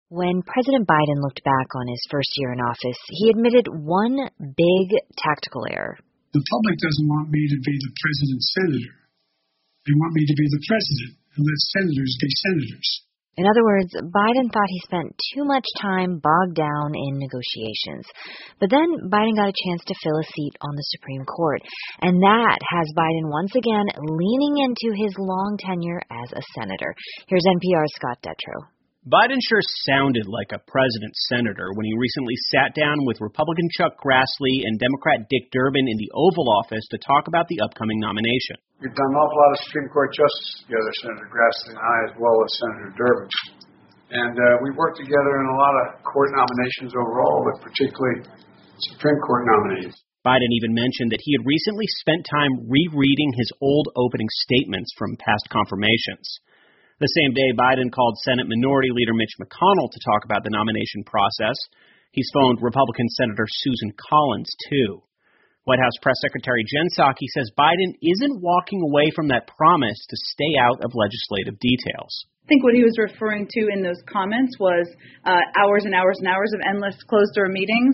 When President Biden looked back on his first year in office, he admitted one big tactical error. The public doesn't want me to be the president's senator. They want me to be the president and let senators be senators. In other words, Biden thought he spent too much time bogged down in negotiations. But then Biden got a chance to fill a seat on the Supreme Court. And that has Biden once again leaning into his long tenure as a senator. Here's NPR's Scott Detrow. Biden sure sounded like a president senator when he recently sat down with Republican Chuck Grassley and Democrat Dick Durbin in the Oval Office to talk about the upcoming nomination. We've done an awful lot of Supreme Court justices together, Senator Grassley and I, as well as Senator Durbin. And we've worked together in a lot of court nominations overall, but particularly Supreme Court nominees. Biden even mentioned that he had recently spent time rereading his old opening statements from past confirmations. The same day, Biden called Senate Minority Leader Mitch McConnell to talk about the nomination process. He's phoned Republican Senator Susan Collins, too. White House Press Secretary Jen Psaki says Biden isn't walking away from that promise to stay out of legislative details. I think what he was referring to in those comments was hours and hours and hours of endless closed-door meetings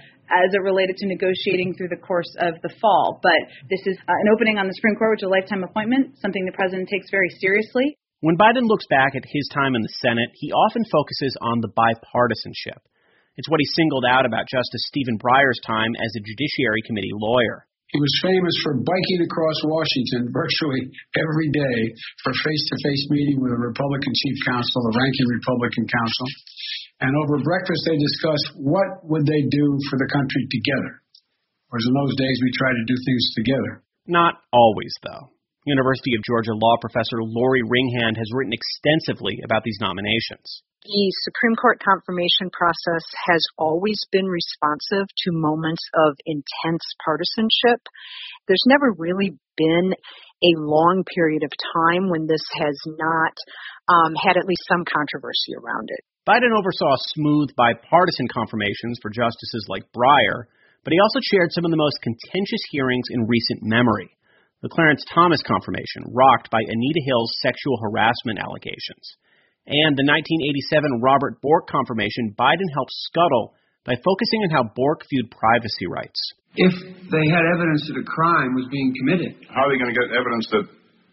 as it related to negotiating through the course of the fall. But this is an opening on the Supreme Court, which is a lifetime appointment, something the president takes very seriously. When Biden looks back at his time in the Senate, he often focuses on the bipartisanship. It's what he singled out about Justice Stephen Breyer's time as a Judiciary Committee lawyer. He was famous for biking across Washington virtually every day for face-to-face meeting with a Republican chief counsel, the ranking Republican counsel. And over breakfast, they discussed what would they do for the country together. Whereas in those days, we tried to do things together. Not always, though. University of Georgia law professor Lori Ringhand has written extensively about these nominations. The Supreme Court confirmation process has always been responsive to moments of intense partisanship. There's never really been a long period of time when this has not had at least some controversy around it. Biden oversaw smooth bipartisan confirmations for justices like Breyer, but he also chaired some of the most contentious hearings in recent memory. The Clarence Thomas confirmation, rocked by Anita Hill's sexual harassment allegations. And the 1987 Robert Bork confirmation Biden helped scuttle by focusing on how Bork viewed privacy rights. If they had evidence that a crime was being committed. How are they going to get evidence that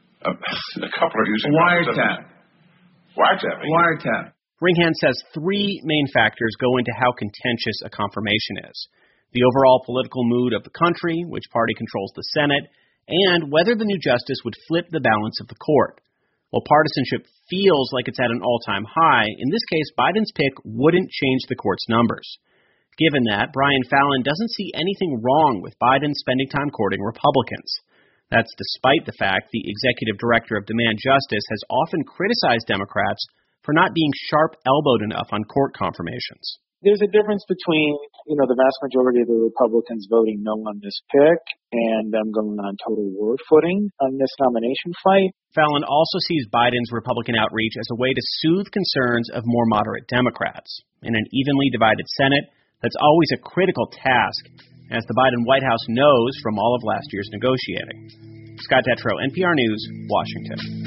a couple are using wiretap? Wiretap. Ringhand says three main factors go into how contentious a confirmation is. The overall political mood of the country, which party controls the Senate, and whether the new justice would flip the balance of the court. While partisanship feels like it's at an all-time high, in this case, Biden's pick wouldn't change the court's numbers. Given that, Brian Fallon doesn't see anything wrong with Biden spending time courting Republicans. That's despite the fact the executive director of Demand Justice has often criticized Democrats for not being sharp-elbowed enough on court confirmations. There's a difference between, the vast majority of the Republicans voting no on this pick and them going on total war footing on this nomination fight. Fallon also sees Biden's Republican outreach as a way to soothe concerns of more moderate Democrats. In an evenly divided Senate, that's always a critical task, as the Biden White House knows from all of last year's negotiating. Scott Detrow, NPR News, Washington.